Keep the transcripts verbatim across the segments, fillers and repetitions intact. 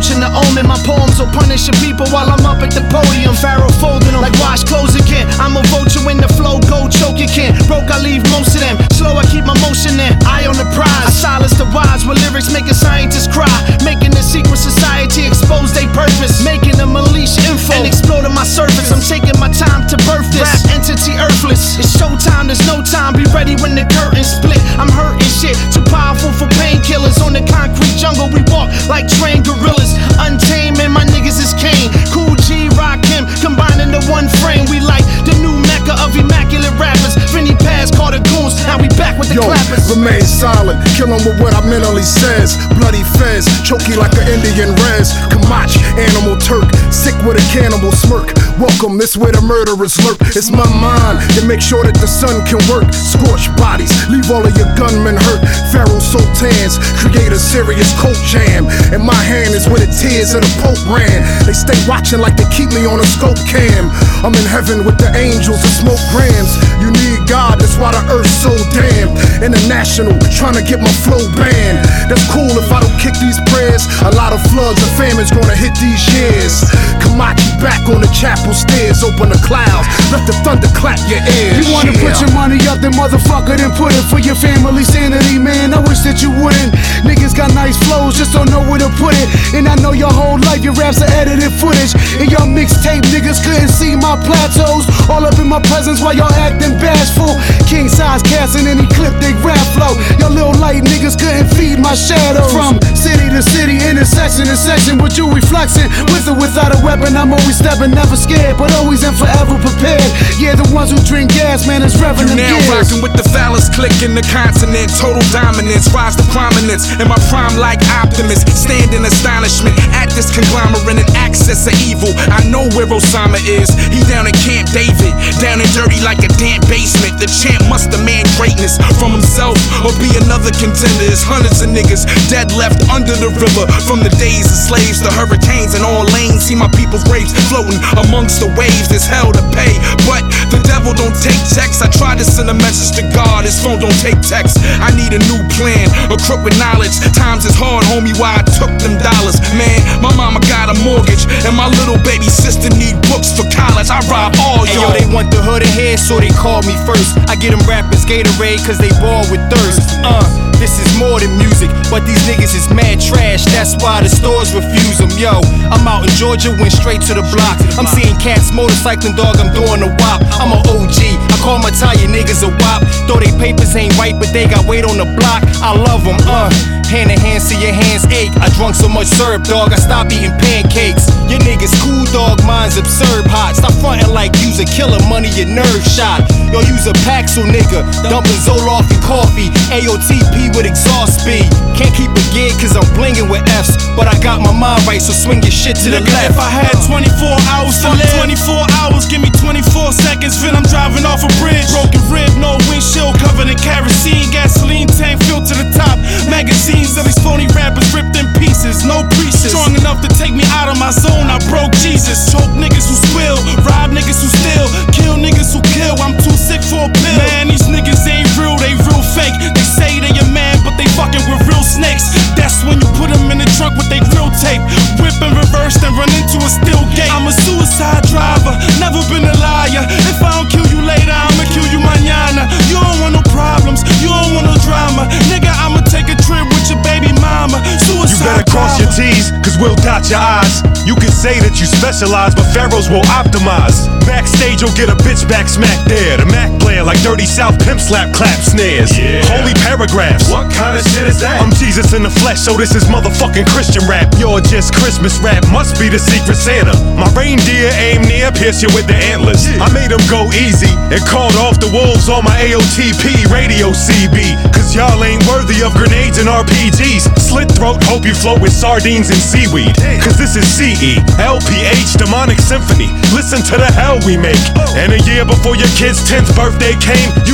approaching the omen. My poems will punish your people while I'm up at the podium. Pharaoh folding them like wash clothes again. I'm a vulture when the flow go choke you can. Broke, I leave most of them. Slow, I keep my motion in. Eye on the prize. I silence the wise with lyrics making scientists cry. Making the secret society expose their purpose. Making them unleash info and exploding my surface. I'm taking my time to birth this rap entity earthless. It's showtime, there's no time. Be ready when the curtains split. I'm hurting shit, too powerful for painkillers. On the concrete jungle we walk like trained gorillas. Untamed and my niggas is Kane. Cool G, Rock him, combining the one frame. We like the new mecca of immaculate rappers. Vinny Paz, called the goons, now we back with the Yo, clappers. Remain silent, kill him with what I mentally says. Bloody fez, choke you like an Indian res. Kamach, animal Turk, sick with a cannibal smirk. Welcome, this where the murderers lurk. It's my mind to make sure that the sun can work. Scorch bodies, leave all of your gunmen hurt. Pharaoh sultans, create a serious coat jam. And my hand is where the tears of the Pope ran. They stay watching like they keep me on a scope cam. I'm in heaven with the angels that smoke grams. You need God, that's why the earth's so damn. International, trying to get my flow banned. That's cool if I don't kick these prayers. A lot of floods and famine's gonna hit these years. Kamachi back on the chapel stairs. Open the clouds, let the thunder clap your ears. You wanna yeah. put your money up, then motherfucker, then put it for your family sanity, man. I wish that you wouldn't. Niggas got nice flows, just don't know where to put it. And I know your whole life your raps are edited footage. And your mixtape niggas couldn't see my plateaus. All up in my presence while y'all acting bashful. King size cats in any clip they rap flow. Your little light niggas couldn't feed my shadow. From city to city, intersection to section, with you reflexing. With or without a weapon, I'm always stepping, never scared, but always and forever prepared. Yeah, the ones who drink gas, man, it's revenue. You now rockin' with the phallus click in the continent. Total dominance, rise to prominence. In my prime like Optimus, stand in astonishment at this conglomerate and access of evil. I know where Osama is. He down in Camp David, down and dirty like a damp basement. The champ must demand greatness from himself or be another contender. There's hundreds of niggas dead left under the river. From the days of slaves to hurricanes in all lanes. See my people's graves floating amongst the waves. There's hell to pay, but the devil don't take checks. I tried to send a message to God, his phone don't take text. I need a new plan, a crook with knowledge. Times is hard, homie, why I took them dollars. Man, my mama got a mortgage, and my little baby sister need books for college. I rob all hey, y'all. Yo, they want the hood ahead, so they call me first. I get them rappers Gatorade, cause they ball with thirst. Uh, this is more than music, but these niggas is mad trash. That's why the stores refuse them. Yo, I'm out in Georgia, went straight to the block. I'm seeing cats motorcycling, dog, I'm doing a wop. I'm a O G, I call my Italian niggas a wop. Though they papers ain't right, but they got weight on the block. I love them, uh. Hand in hand, see your hands ache. I drunk so much syrup, dog, I stopped eating pancakes. Your niggas cool, dog, mine's absurd hot. Stop frontin' like you's a killer, money your nerve shot. Yo, use a Paxil, nigga, dumping Zoloft and coffee. A O T P with exhaust speed. Can't keep a gig cause I'm blingin' with F's, but I got my mind right, so swing your shit to the nigga, left. If I had twenty-four hours to live, twenty-four hours, give me twenty-four seconds. Then I'm driving off a bridge, broken rib, no windshield, covered in kerosene. Gasoline tank filled to the top. Magazines of these phony rappers ripped in pieces, no preces. Strong enough to take me out of my zone, I broke Jesus. Choke niggas who swill, rob niggas who steal, kill niggas who kill. I'm too sick for a pill. Man, these niggas ain't real, they real fake. They say they your man, but they fucking with real snakes. That's when you put them in the trunk with they grill tape. Whip and reverse, then run into a steel gate. I'm a suicide driver, never been a liar. If I don't kill you later, I'ma kill you mañana. You don't want no problems, you don't want no drama. Nigga, I'ma take a trip with your baby mama. Suicide You better cross driver. your T's, cause we'll dot your I's. You can say that you specialize, but pharaohs will optimize. Backstage, you'll get a bitch back smack there. The Mac player like Dirty South pimp slap clap snares. Yeah. Holy paragraphs. What kind of shit is that? I'm Jesus in the flesh, so this is motherfucking Christian rap. You're just Christmas rap, must be the secret Santa. My reindeer aim near, pierce you with the antlers. I made them go easy and called off the wolves on my A O T P radio C B. Cause y'all ain't worthy of grenades and R P Gs. Slit throat, hope you float with sardines and seaweed. Cause this is C E, L P H, demonic symphony. Listen to the hell we make. And a year before your kid's tenth birthday came, you didn't have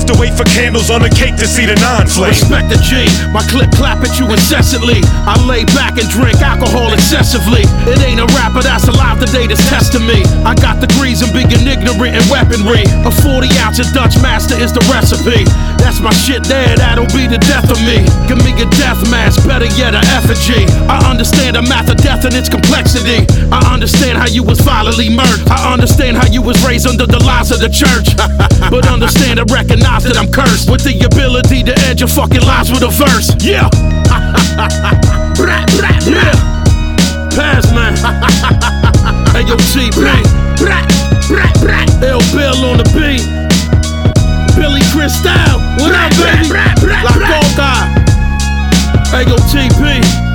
have to wait for candles on the cake to see the nine flame. Respect the G, my clip clap at you incessantly. I lay back and drink alcohol excessively. It ain't a rapper that's alive today that's testing me. I got degrees in being ignorant and weaponry. A forty ounce of Dutch Master is the recipe. That's my shit there, that'll be the death of me. Give me a death mask, better yet a effigy. I understand the math of death and its complexity. I understand how you was violently murdered. I understand how you was raised under the lies of the church. But understand and recognize that I'm cursed with the ability to edge your fucking lives with a verse. Yeah. Yeah. Pass, man. Hey, yo, T B. L Bill on the beat. Billy Crystal. What up, baby? La Coca. Hey, yo, T P.